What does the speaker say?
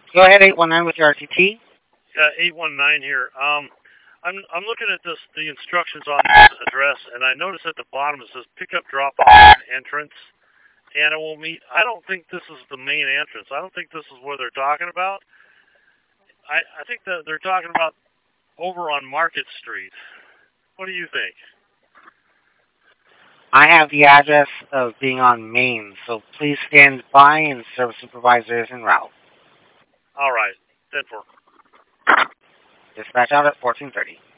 Go ahead, 819 with your RTT. 819 here. I'm looking at the instructions on this address, and I notice at the bottom it says pickup drop off entrance, animal meat. I don't think this is the main entrance. I don't think this is what they're talking about. I think that they're talking about over on Market Street. What do you think? I have the address of being on Main, so please stand by and service supervisor is en route. All right, 10-4. Dispatch out at 1430.